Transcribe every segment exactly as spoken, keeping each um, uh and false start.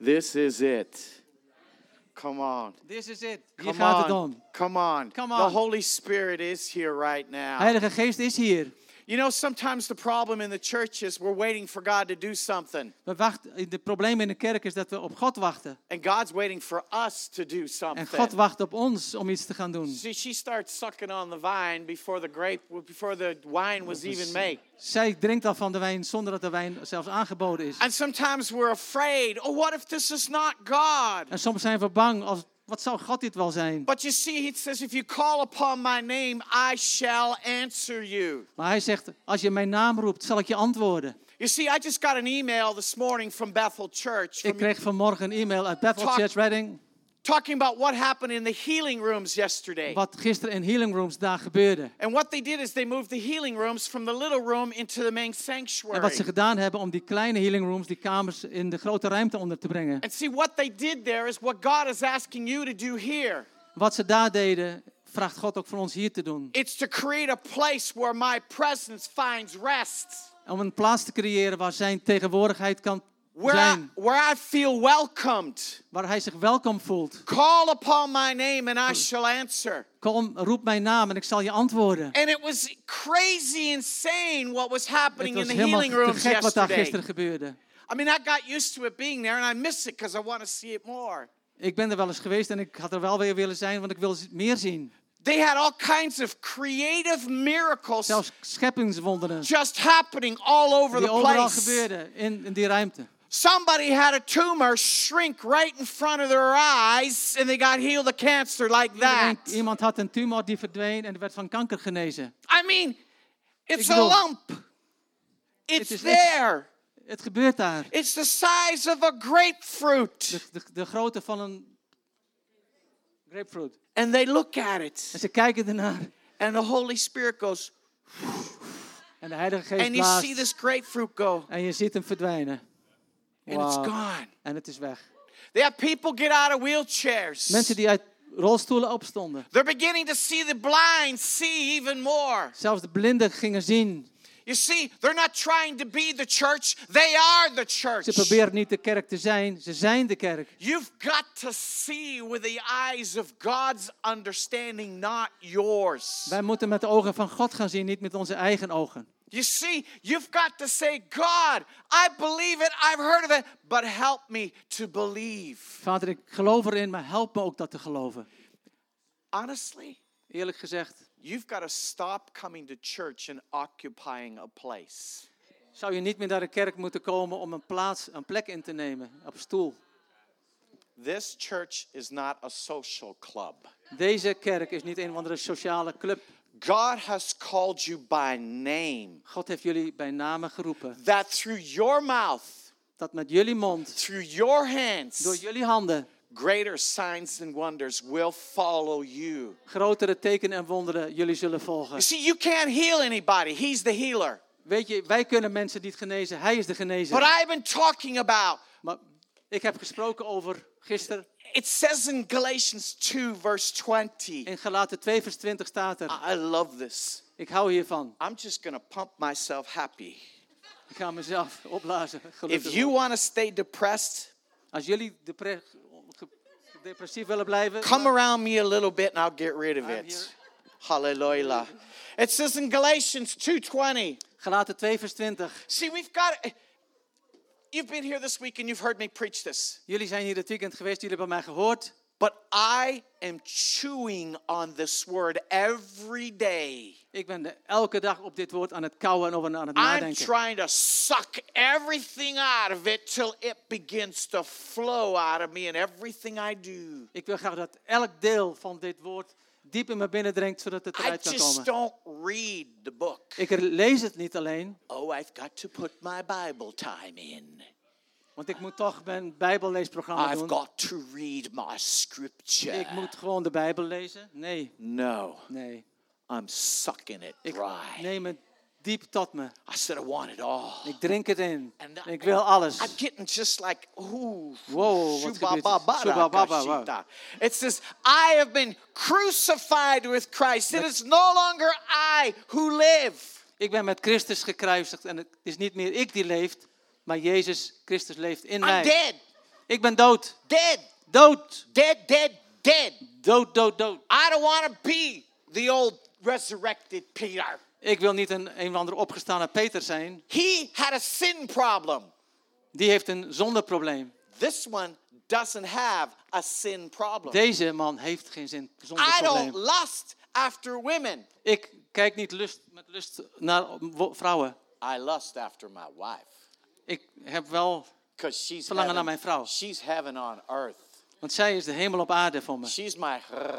This is it. Come on. This is it. Hier Come gaat het on. om. Come on. Come The on. Holy Spirit is here right now. Heilige Geest is hier. You know, sometimes the problem in the church is we're waiting for God to do something. We wachten, het probleem in de kerk is dat we op God wachten. And God's waiting for us to do something. En God wacht op ons om iets te gaan doen. See, she starts sucking on the vine before the grape, before the wine was even made. Zij drinkt al van de wijn zonder dat de wijn zelfs aangeboden is. And sometimes we're afraid, oh, what if this is not God? En soms zijn we bang, als, wat zou God dit wel zijn? But you see, it says, if you call upon my name, I shall answer you. Maar hij zegt, als je mijn naam roept, zal ik je antwoorden. You see, I just got an email this morning from Bethel Church. Ik From, kreeg vanmorgen een e-mail uit Bethel Talk- Church Redding. talking about what happened in the healing rooms yesterday. Wat gisteren in healing rooms daar gebeurde. And what they did is they moved the healing rooms from the little room into the main sanctuary. En wat ze gedaan hebben om die kleine healing rooms, die kamers, in de grote ruimte onder te brengen. And see, what they did there is what God is asking you to do here. Wat ze daar deden, vraagt God ook voor ons hier te doen. It's to create a place where my presence finds rest. Om een plaats te creëren waar zijn tegenwoordigheid kan Where I, zijn. where I feel welcomed. Waar hij zich welkom voelt. Call upon my name and I shall answer. Kom, roep mijn naam en ik zal je antwoorden. And it was crazy insane what was Het happening in was the helemaal healing te rooms gek wat daar yesterday. gisteren gebeurde. I mean, I got used to it being there and I miss it because I want to see it more. Ik ben er wel eens geweest en ik had er wel weer willen zijn, want ik wil meer zien. They had all kinds of creative miracles Zelfs scheppingswonderen just happening all over die the overal place. gebeurden in, in die ruimte. Somebody had a tumor shrink right in front of their eyes and they got healed of cancer like Iedereen, that. iemand had een tumor die verdween en die werd van kanker genezen. I mean, it's Ik a bedoel, lump. It's is there. Het gebeurt daar. It's the size of a grapefruit. De, de, de grootte van een grapefruit. And they look at it. En ze kijken ernaar. And the Holy Spirit goes, En de Heilige Geest and you see blaast. this grapefruit go, En je ziet hem verdwijnen. and it's Wow. gone. En het is weg. They have people get out of wheelchairs. Mensen die uit rolstoelen opstonden. They're beginning to see the blind see even more. Zelfs de blinden gingen zien. You see, they're not trying to be the church. They are the church. Ze proberen niet de kerk te zijn. Ze zijn de kerk. You've got to see with the eyes of God's understanding, not yours. Wij moeten met de ogen van God gaan zien, niet met onze eigen ogen. You see, you've got to say, God, I believe it, I've heard of it, but help me to believe. Vader, ik geloof erin, maar help me ook dat te geloven. Honestly, Eerlijk gezegd, you've got to stop coming to church and occupying a place. zou je niet meer naar de kerk moeten komen om een plaats, een plek in te nemen, op stoel. This church is not a social club. Deze kerk is niet een of andere sociale club. God has called you by name. God heeft jullie bij namen geroepen. That through your mouth, Dat met jullie mond, through your hands, door jullie handen, greater signs and wonders will follow you. grotere tekenen en wonderen jullie zullen You volgen. see, you can't heal anybody. He's the healer. Weet je, wij kunnen mensen niet genezen. Hij is de But genezer. I've been talking about, Maar ik heb gesproken over gisteren. it says in Galatians two, verse twenty. In Galaten twee vers twintig staat er. I love this. Ik hou hiervan. I'm just going to pump myself happy. Ik ga mezelf opblazen. If Gelukkig. you want to stay depressed, Als jullie depre- ge- depressief willen blijven, come around me a little bit and I'll get rid of I'm it. here. Hallelujah. It says in Galatians two twenty. Galaten twee vers twintig. See, we've got, you've been here this week and you've heard me preach this. Jullie zijn hier dit weekend geweest, jullie hebben mij gehoord. But I am chewing on this word every day. Ik ben de, elke dag op dit woord aan het kauwen en over aan het I'm nadenken. trying to suck everything out of it till it begins to flow out of me in everything I do. Ik wil graag dat elk deel van dit woord diep in me binnendringt, zodat het I eruit kan just komen. don't read the book. Ik lees het niet alleen, Oh, I've got to put my Bible time in. want ik moet toch mijn Bijbelleesprogramma I've doen. got to read my scripture. Ik moet gewoon de Bijbel lezen. Nee, No, nee. I'm sucking it Ik dry. neem het diep tot me. I said I want it all. Ik drink het in. And Ik wil alles. I'm getting just like, ooh. Wow, wat gebeurt er? shubababara Shubababa, wow. kashita. It says, I have been crucified with Christ. It is no longer I who live. Ik ben met Christus gekruisigd en het is niet meer ik die leeft, maar Jezus Christus leeft in I'm mij. dead. Ik ben dood. Dead. Dood. Dead, dead, dead. Dood, dood, dood. I don't want to be the old resurrected Peter. Ik wil niet een een of andere opgestane Peter zijn. He had a sin problem. Die heeft een zondeprobleem. This one doesn't have a sin problem. Deze man heeft geen zin, I zondeprobleem. don't lust after women. Ik kijk niet lust, met lust naar wo- vrouwen. I lust after my wife. Ik heb wel, Because she's Verlangen heaven, naar mijn vrouw. she's heaven on earth. want zij is de hemel op aarde voor me. She's my...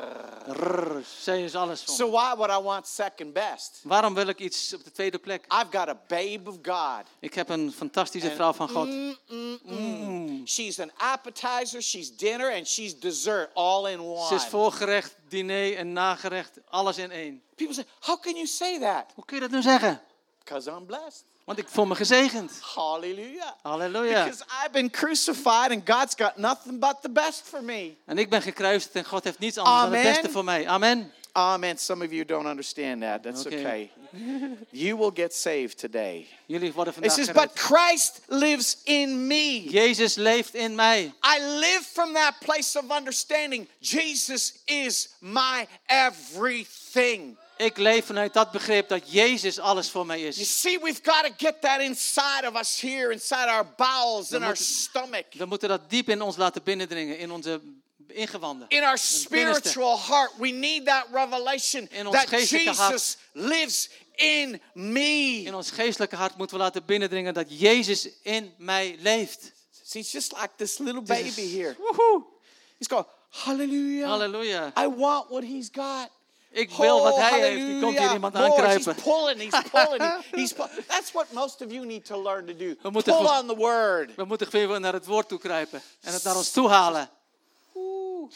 Rrr, zij is alles voor So me. why would I want second best? Waarom wil ik iets op de tweede plek? I've got a babe of God. Ik heb een fantastische vrouw van God. Mm, mm, mm. She's an appetizer, she's dinner, and she's dessert all in one. Ze is voorgerecht, diner en nagerecht, alles in één. People say, how can you say that? Hoe kun je dat nu zeggen? Because I'm blessed. Want ik voel me gezegend. Hallelujah. Halleluja. Because I've been crucified and God's got nothing but the best for me. En ik ben gekruisigd en God heeft niets anders dan het Amen. beste voor mij. Amen. Amen. Some of you don't understand that. That's Okay. okay. You will get saved today. Jullie worden It vandaag says, gered. but Christ lives in me. Jezus leeft in mij. I live from that place of understanding. Jesus is my everything. Ik leef vanuit dat begrip dat Jezus alles voor mij You is. see, we've got to get that inside of us here, inside our bowels, in We our moeten- stomach, We moeten dat diep in ons laten binnendringen, in onze ingewanden. in our binnenste. spiritual heart. We need that revelation In ons that geestelijke hart. Jesus lives in me. In ons geestelijke hart moeten we laten binnendringen dat Jezus in mij leeft. See, it's just like this little Het is- baby here. Woehoe. He's going, hallelujah. Halleluja. I want what he's got. Ik wil wat Oh, hij heeft. Die komt hier hallelujah. iemand More. aankruipen. He's pulling, he's pulling. he- he's pull- That's what most of you need to learn to do. We moeten Pull goed- on the word. We moeten weer naar het woord toe kruipen. En het naar ons toe halen. Ooh.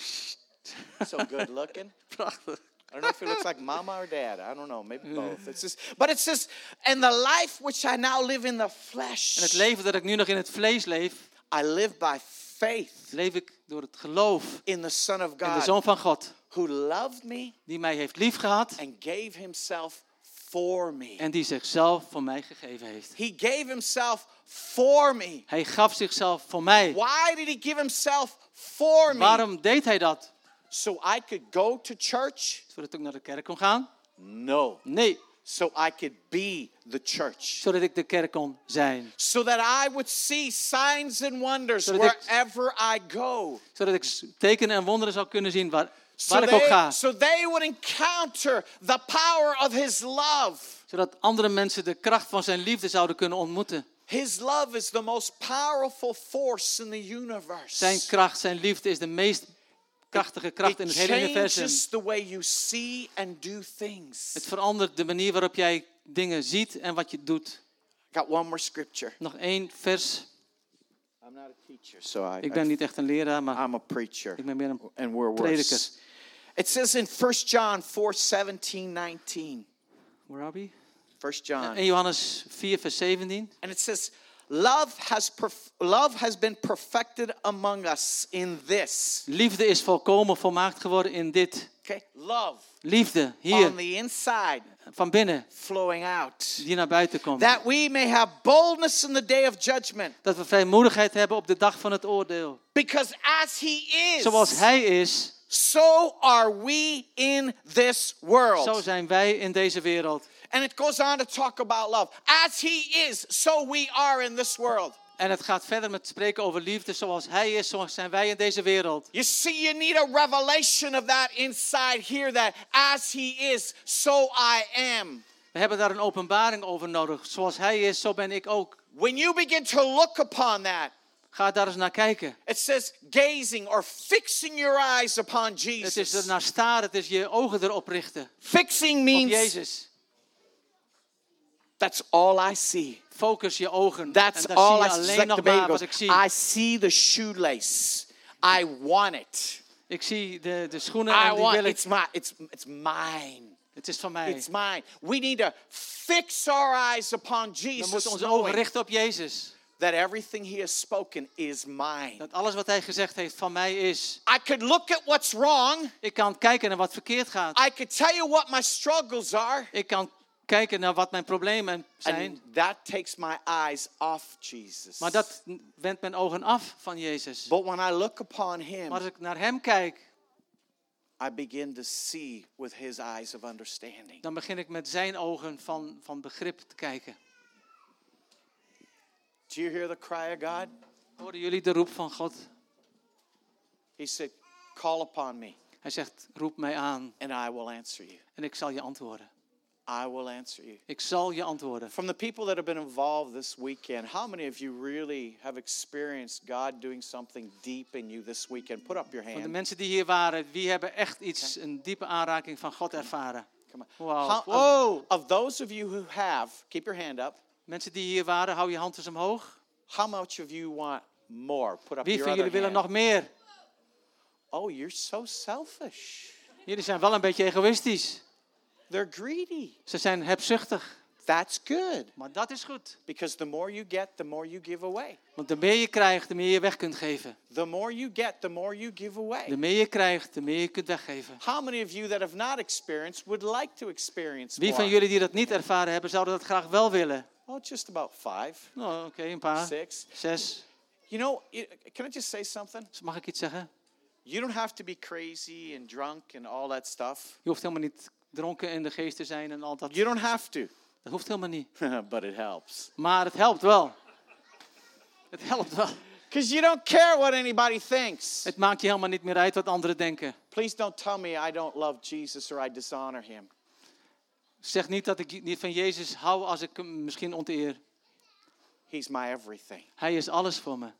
So good looking. Prachtig. I don't know if he looks like mama or dad. I don't know. Maybe both. It's just, but it says, and the life which I now live in the flesh, En het leven dat ik nu nog in het vlees leef, I live by faith leef ik door het geloof in the Son of in de God, Zoon van God. who loved me Die mij heeft liefgehad and gave himself for me. en die zichzelf voor mij gegeven heeft. He gave himself for me. Hij gaf zichzelf voor mij. Why did he give himself for me? Waarom deed hij dat? So I could go to church? Zodat ik naar de kerk kon gaan? No. Nee, So I could be the church. zodat ik de kerk kon zijn. So that I would see signs and wonders Zodat ik- wherever I go. Zodat ik s- tekenen en wonderen zou kunnen zien waar, So waar ik ook they, ga. so they would encounter the power of his love. Zodat andere mensen de kracht van zijn liefde zouden kunnen ontmoeten. His love is the most powerful force in the universe. Zijn kracht, zijn liefde is de meest krachtige kracht in It het hele universum. changes the way you see and do things. Het verandert de manier waarop jij dingen ziet en wat je doet. I got one more scripture. Nog één vers. I'm not a teacher, so I, Ik ben niet echt een leraar, maar I'm a preacher. ik ben meer een And we're prediker. worse. It says in First John four seventeen nineteen. Where are we? First John. In Johannes vier, vers zeventien. And it says, love has, perf- love has been perfected among us in this. Liefde is volkomen volmaakt geworden in dit. Okay? Love. Liefde, On hier, the inside, van binnen, flowing out. die naar buiten komt. That we may have boldness in the day of judgment. Dat we vrijmoedigheid hebben op de dag van het oordeel. Because as he is, Zoals hij is, so are we in this world. zo zijn wij in deze wereld. And it goes on to talk about love. As he is, so we are in this world. En het gaat verder met spreken over liefde. Zoals hij is, zo zijn wij in deze wereld. You see, you need a revelation of that inside here, that as he is, so I am. We hebben daar een openbaring over nodig. Zoals hij is, zo ben ik ook. When you begin to look upon that, Ga daar eens naar kijken. it says gazing or fixing your eyes upon Het is Jesus. er naar staren, het is je ogen erop richten. Fixing Op means Jezus. that's all I see. Focus je ogen. That's en daar all I zie je see. It's alleen like nog the baby maar wat goes, ik zie. I see the shoelace. I want it. Ik zie de, de schoenen I en die want wil ik. it's my it's it's mine. Het is van mij. It's mine. We need to fix our eyes upon We Jesus, moeten onze ogen knowing richten op Jezus. that everything he has spoken is mine. Dat alles wat hij gezegd heeft van mij is. I could look at what's wrong. Ik kan kijken naar wat verkeerd gaat. I could tell you what my struggles are. Ik kan kijken naar wat mijn problemen zijn. And that takes my eyes off Jesus. Maar dat wendt mijn ogen af van Jezus. But when I look upon him, Maar als ik naar hem kijk, I begin to see with his eyes of understanding. dan begin ik met zijn ogen van, van begrip te kijken. Do you hear the cry of God? Hoorden jullie de roep van God? He said, call upon me Hij zegt, roep mij aan and I will answer you. en ik zal je antwoorden. I will answer you. Ik zal je antwoorden. From the people that have been involved this weekend, how many of you really have experienced God doing something deep in you this weekend? Put up your Van de hand. mensen die hier waren, wie hebben echt iets, een diepe aanraking van God ervaren? Come on. Wow. How- Wow. of, of those of you who have, keep your hand up. Mensen die hier waren, hou je hand eens omhoog. How much of you want more? Put up Wie your van jullie other willen hand. nog meer? Oh, you're so selfish. Jullie zijn wel een beetje egoïstisch. They're greedy. Ze zijn hebzuchtig. That's good. Maar dat is goed. Because the more you get, the more you give away. Want de meer je krijgt, de meer je weg kunt geven. The more you get, the more you give away. De meer je krijgt, de meer je kunt weggeven. How many of you that have not experienced would like to experience Wie more? van jullie die dat niet ervaren hebben, zouden dat graag wel willen? Oh, just about five, Nou, oké, een paar. six. Zes. You know, you- can I just say something? Dus mag ik iets zeggen? You don't have to be crazy and drunk and all that stuff. Je hoeft helemaal niet dronken in de geest te zijn en al dat. You don't have to, Dat hoeft helemaal niet. but it helps. Maar het helpt wel. Het helpt wel. Because you don't care what anybody thinks. Het maakt je helemaal niet meer uit wat anderen denken. Please don't tell me I don't love Jesus or I dishonor him. Zeg niet dat ik niet van Jezus hou als ik hem misschien onteer. He's my everything. Hij is alles voor me.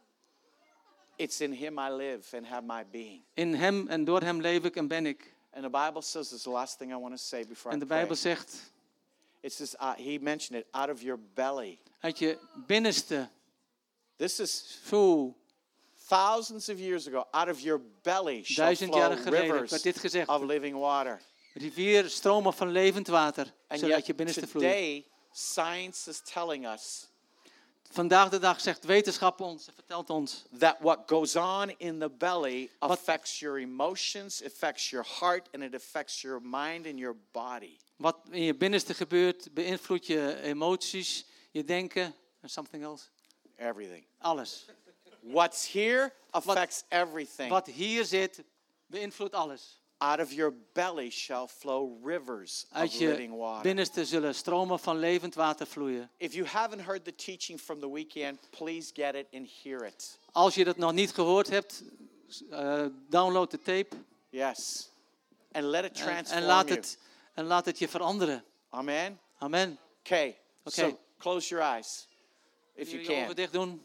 It's in him I live and have my being. In hem en door hem leef ik en ben ik. And the Bible says, this is the last thing I want to say before En I de pray. Bijbel zegt, It says, uh, he mentioned it, out of your belly. uit je binnenste, This is voel, thousands of years ago. Out of your belly shall duizend flow jaren geleden rivers werd dit gezegd. of living water. Rivier, stromen van levend water, And zullen uit je yet binnenste vloeien. today, science is telling us Vandaag de dag zegt wetenschap ons, vertelt ons, that what goes on in the belly affects your emotions, affects your heart, and it affects your mind and your body. wat in je binnenste gebeurt, beïnvloedt je emoties, je denken en something else. Everything. Alles. What's here affects everything. Wat hier zit, beïnvloedt alles. Out of your belly shall flow rivers Uit of je living water. binnenste zullen stromen van levend water vloeien. If you haven't heard the teaching from the weekend, please get it and hear it. Als je dat nog niet gehoord hebt, uh, download de tape Yes. And let it en, transform en, laat you. het, en laat het je veranderen. Amen. Amen. Okay. Okay. So close your eyes if you Jullie je ogen can. dicht doen.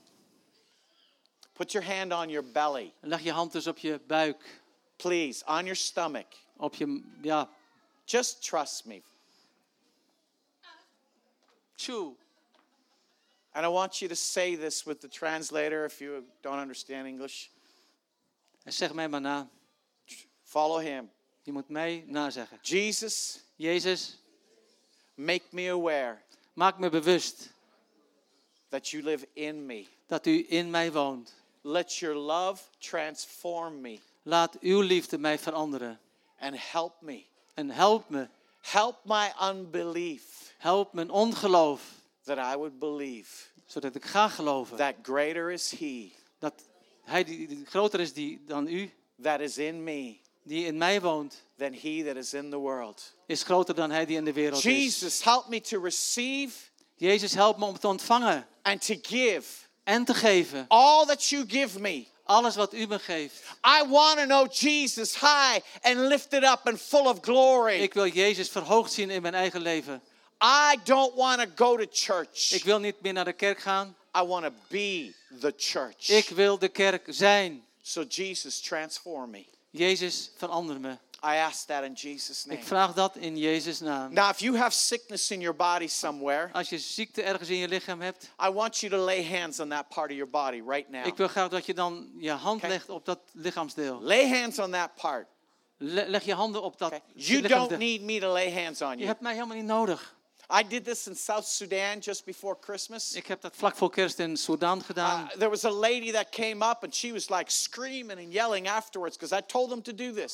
Put your hand on your belly, En leg je hand dus op je buik. please, on your stomach. Op je, ja, Just trust me. tjoe. And I want you to say this with the translator if you don't understand English. En zeg mij maar na. Follow him. Je moet mij nazeggen. Jesus, Jezus, make me aware maak me bewust that you live in me. dat u in mij woont. Let your love transform me Laat uw liefde mij veranderen. and help me. En help me. Help my unbelief Help mijn ongeloof. that I would believe Zodat ik ga geloven. that greater is he Dat hij die, die groter is die, dan u. that is in me Die in mij woont. than he that is in the world. Is groter dan hij die in de wereld is. Jesus, help me to receive Jezus, help me om te ontvangen. and to give En te geven. all that you give me. Alles wat u me geeft. I want to know Jesus high and lifted up and full of glory. Ik wil Jezus verhoogd zien in mijn eigen leven. I don't want to go to church. Ik wil niet meer naar de kerk gaan. I want to be the church. Ik wil de kerk zijn. So Jesus, transform me. Jezus, verander me. I ask that in Jesus' name. Ik vraag dat in Jezus' naam. Now, if you have sickness in your body somewhere, Als je ziekte ergens in je lichaam hebt. I want you to lay hands on that part of your body right now. Ik wil graag dat je dan je hand Okay. legt op dat lichaamsdeel. Lay hands on that part. Le- leg je handen op dat Okay? You don't lichaamsdeel. need me to lay hands on Je you. hebt mij helemaal niet nodig. I did this in South Sudan just before Christmas. Ik heb dat vlak voor kerst in Sudan Uh, gedaan. there was a lady that came up and she was like screaming and yelling afterwards because I told them to do this.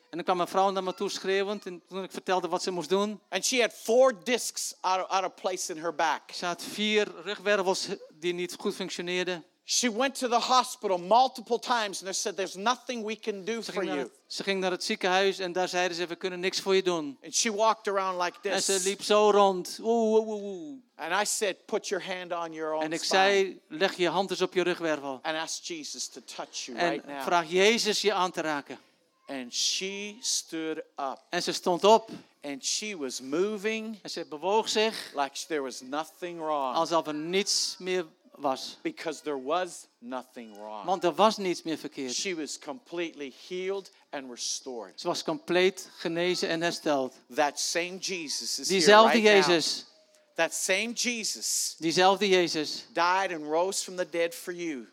En dan kwam een vrouw naar me toe schreeuwend. En toen ik vertelde wat ze moest doen. And she had four discs out of, out of place in her back. Ze had vier rugwervels die niet goed functioneerden. She went to the hospital multiple times and they said, there's nothing we can do Ze for ging, naar you. het, ze ging naar het ziekenhuis en daar zeiden ze, we kunnen niks voor je doen. And she walked around like En ze this. liep zo rond. Oeh, oeh, oeh, oeh. And I said, put your hand on your own En ik spine zei, leg je hand eens op je rugwervel. and ask Jesus to touch you En right now. vraag Jezus je aan te raken. And she stood up En ze stond op and she was moving en ze bewoog zich like there was nothing wrong alsof er niets meer was. because there was nothing wrong. Want er was niets meer verkeerd. She was completely healed and restored. Ze was compleet genezen en hersteld. That same Jesus is here Diezelfde right now. Jezus, That same Jesus diezelfde Jezus died and rose from the dead for you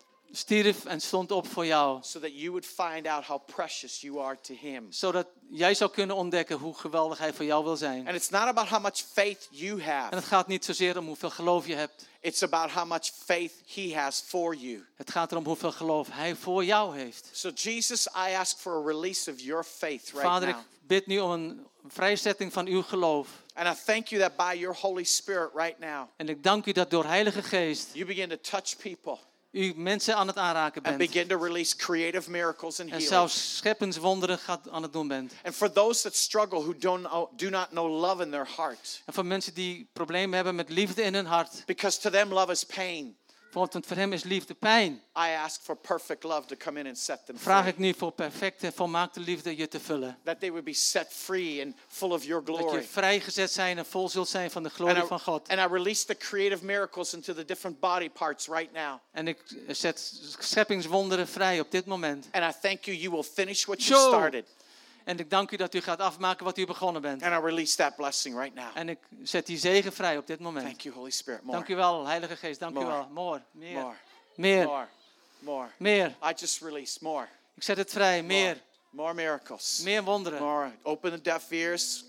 stierf en stond op voor jou. so that you would find out how precious you are to him. Zodat jij zou kunnen ontdekken hoe geweldig hij voor jou wil zijn. And it's not about how much faith you En have. het gaat niet zozeer om hoeveel geloof je hebt. It's about how much faith he has for you. Het gaat erom hoeveel geloof hij voor jou heeft. So Jesus, I ask for a release of your faith right Vader, ik now. bid nu om een vrijzetting van uw geloof. And I thank you that by your Holy Spirit right now, En ik dank u dat door Heilige Geest you begin to touch people u mensen aan het aanraken and bent. begin to release creative miracles and En healing. zelfs scheppenswonderen gaat aan het doen bent. And for those that struggle who don't know, do not know love in their heart, En voor mensen die problemen hebben met liefde in hun hart. because to them love is pain, Want voor hem is liefde pijn. I ask for perfect love to come in and set them Vraag free. ik nu voor perfecte, volmaakte liefde je te vullen. That they would be set free and full of your Dat glory. je vrijgezet zijn en vol zult zijn van de glorie And van I, God. and I release the creative miracles into the different body parts right now. En ik zet scheppingswonderen vrij op dit moment. And I thank you, you will finish what you Zo. started. En ik dank u dat u gaat afmaken wat u begonnen bent. And I release that blessing right now. En ik zet die zegen vrij op dit moment. Thank you, Holy Spirit. More, Dank u wel, Heilige Geest. Dank u More. wel. More. Meer. more, Meer. more, more. Meer. I just release more. Ik zet het vrij. More, Meer. more miracles. Meer wonderen. More. Open the deaf ears.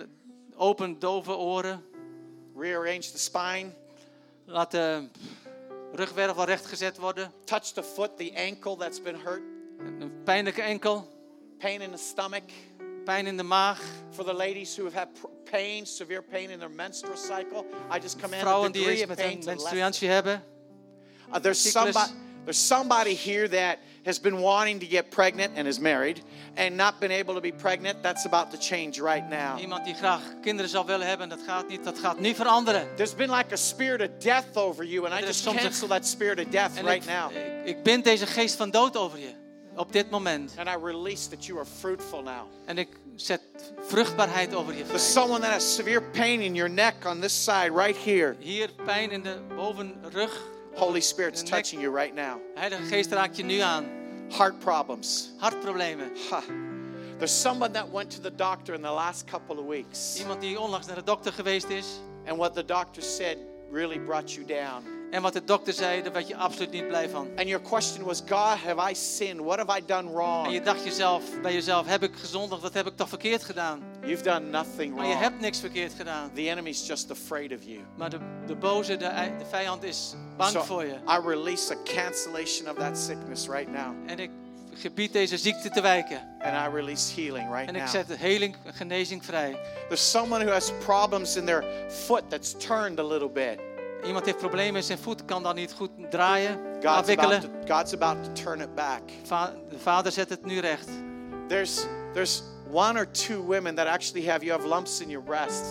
Open dove oren. Rearrange the spine. Laat de rugwervel rechtgezet worden. Touch the foot, the ankle that's been hurt. Een pijnlijke enkel. Pain in the stomach. Pijn in de maag. For the ladies who have had pr- pain, severe pain in their menstrual cycle, I just command a Vrouwen die degree iets of met pain een to lessen. menstruatie hebben. Uh, there's Cyclus. somebody, there's somebody here that has been wanting to get pregnant and is married and not been able to be pregnant. That's about to change right now. Iemand die graag kinderen zou willen hebben. Dat gaat niet. Dat gaat nu veranderen. There's been like a spirit of death over you, and I Er is just soms een- cancel that spirit of death En right ik, now. ik, ik bind deze geest van dood over je. Op dit moment. And I release that you are fruitful now. En ik zet vruchtbaarheid over je There's vrij. someone that has severe pain in your neck on this side, right here. Hier pijn in de bovenrug. Holy Spirit's In the neck. touching you right now. Heilige Geest raakt je nu aan. Heart problems. Hartproblemen. Ha. There's someone that went to the doctor in the last couple of weeks. Iemand die onlangs naar de dokter geweest is. And what the doctor said really brought you down. En wat de dokter zei, daar werd je absoluut niet blij van. And your question was, God, have I sinned? What have I done En je wrong? dacht jezelf, bij jezelf, heb ik gezondigd? Wat heb ik toch verkeerd gedaan? You've done nothing Maar je wrong. hebt niks verkeerd gedaan. The enemy's just afraid of you. Maar de, de boze, de, ei- de vijand is bang So voor je. I release a cancellation of that sickness right now. En ik gebied deze ziekte te wijken. And I release healing right En ik now. zet de heling, genezing vrij. There's someone who has problems in their foot that's turned a little bit. Iemand heeft problemen met zijn voet, kan dan niet goed draaien, God's afwikkelen. about, to, God's about to turn it back. Va- de vader zet het nu recht. There's, there's one or two women that actually have, you have lumps in your breast.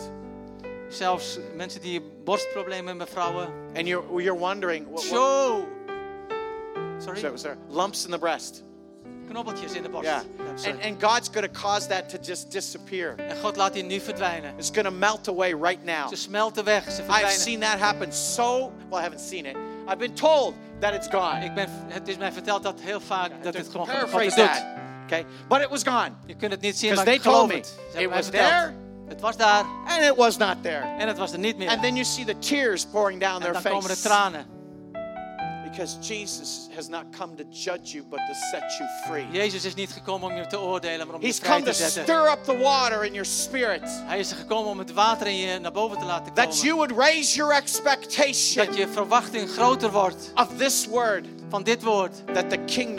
Zelfs mensen die borstproblemen hebben, vrouwen. And you're, you're wondering, what, what, Zo! Sorry? so, was there lumps in the breast? Knobbeltjes in de borst. Yeah. Ja, And, sorry. and God's going to cause that to just disappear. En God laat die nu verdwijnen. It's going to melt away right now. Ze smelten weg, ze I've verdwijnen. seen that happen so, well, I haven't seen it. I've been told that it's gone. Ik ben, het is mij verteld dat heel vaak dat To het gewoon God paraphrase het doet. that. Okay? But it was gone. Je kunt het niet zien, Because maar ik they told geloof me het. Ze it hebben mij was verteld. there Het was daar and it was not there. en het was er niet meer. And then you see the tears pouring down En their dan komen de face. tranen. Because Jesus has not come to judge you, but to set you free. Jezus is niet gekomen om je te oordelen, maar om je He's vrij come te to zetten. stir up the water in your spirit. Hij is er gekomen om het water in je naar boven te laten komen. That you would raise your expectation Dat je verwachting groter wordt of this word. van dit woord. That the kingdom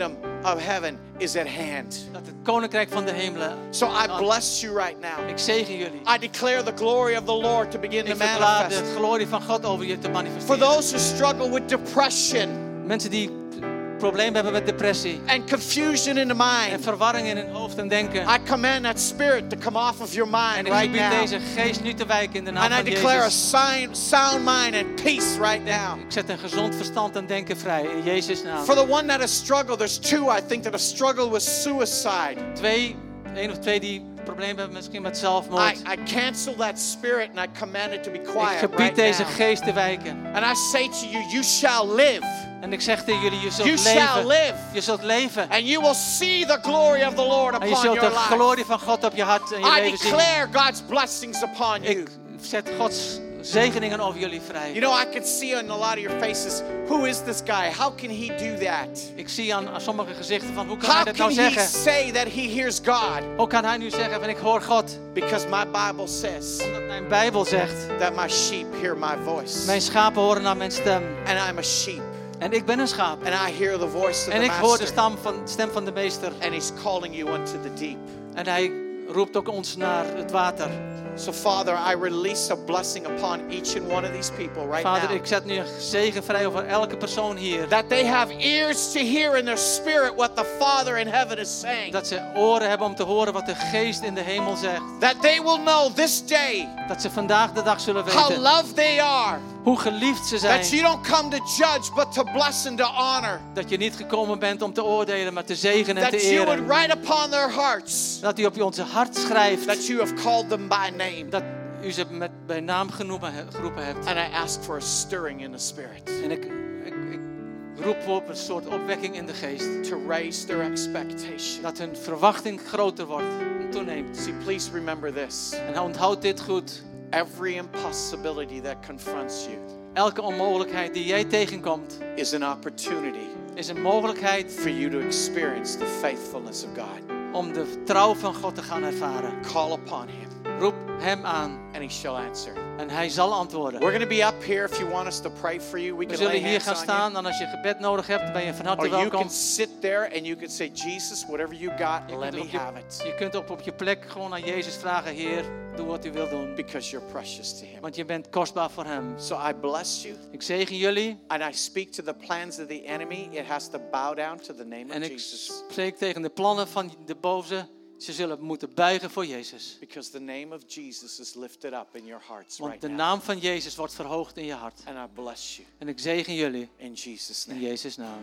of heaven is at hand. Dat het koninkrijk van de hemelen. So I bless you right now. Ik zegen jullie. I declare the glory of the Lord to begin to Ik verklaar manifest. de glorie van God over je te For manifesteren. those who struggle with depression Mensen die problemen hebben met depressie and confusion in the en mind, verwarring in hun hoofd en denken. I command that spirit to come off of your En mind ik right gebied now. deze geest nu te wijken in de naam And I van declare a Jezus. sign, sound mind and peace right now. Ik zet een gezond verstand en denken vrij in Jezus' naam. For the one that has struggled, there's two I think that have struggled with suicide. Twee, één of twee die problemen hebben misschien met zelfmoord. I, I cancel that spirit and I command it to be Ik quiet gebied right deze now. geest te wijken. And I say to you, you shall live. En ik zeg tegen jullie, je zult You shall leven. live. Je zult leven. And you will see the glory of the Lord En je upon zult your de life. glorie van God op je hart en je I leven zien. declare God's blessings upon you. Ik zet Gods zegeningen over jullie vrij. You know, I can see in a lot of your faces, who is this guy? How can he do that? Ik zie aan, aan sommige gezichten van, hoe kan hij How dat can nou he zeggen? say that he hears God? Hoe kan hij nu zeggen van, ik hoor God? Because my Bible says Omdat mijn Bijbel zegt, that my sheep hear my voice. mijn schapen horen naar mijn stem. And I'm a sheep. En ik ben een schaap. And I hear the voice of En the ik hoor de master. stem van, stem van de meester. And he's calling you into the deep. En hij roept ook ons naar het water. So Father, I release a blessing upon each and one of these people right Vader, now. ik zet nu een zegen vrij over elke persoon hier. That they have ears to hear in their spirit what the Father in heaven is saying. Dat ze oren hebben om te horen wat de geest in de hemel zegt. That they will know this day Dat ze vandaag de dag zullen how weten loved they are. hoe geliefd ze That you zijn. don't come to judge, but to bless and to honor. Dat je niet gekomen bent om te oordelen, maar te zegenen en te That you would eren. write upon their hearts Dat u op onze hart schrijft. that you have called them by name. Dat u ze met, bij naam genoemen, geroepen hebt. And I ask for a stirring in the spirit En ik, ik, ik roep op een soort opwekking in de geest. to raise their expectation. Dat hun verwachting groter wordt en toeneemt. See, please remember this. En onthoud dit goed. Every impossibility that confronts you Elke onmogelijkheid die jij tegenkomt, is an opportunity is een mogelijkheid for you to experience the faithfulness of God. om de trouw van God te gaan ervaren. Call upon him Roep hem aan and he shall answer. en hij zal antwoorden. We're going to be up here if you want us to pray for you. We We can lay zullen hier hands gaan on staan en als je gebed nodig hebt, ben je van harte you. Or you welkom. can sit there and you can say, Jesus, whatever you got, Je let kunt, me op je, have it. je kunt op, op je plek gewoon aan Jezus vragen, Heer, doe wat u wil doen. Because you're precious to him. Want je bent kostbaar voor hem. So I bless you Ik zegen jullie and I speak to the plans of the enemy. It has to bow down to the name of en ik Jesus. spreek tegen de plannen van de boze. Ze zullen moeten buigen voor Jezus. Because the name of Jesus is lifted up in your hearts Want right de now. naam van Jezus wordt verhoogd in je hart. And I bless you En ik zegen jullie in Jesus' in name. Jezus' naam.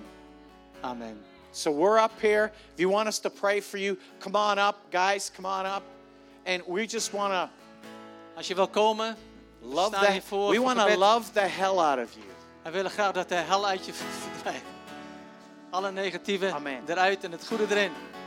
Amen. So we're up here. If you want us to pray for you, come on up, guys, come on up. And we just want to Als je wil komen, love staan the, hiervoor we voor want to gebed. love the hell out of you. We willen graag dat de hel uit je verdwijnt. Alle negatieve Amen. eruit en het goede erin.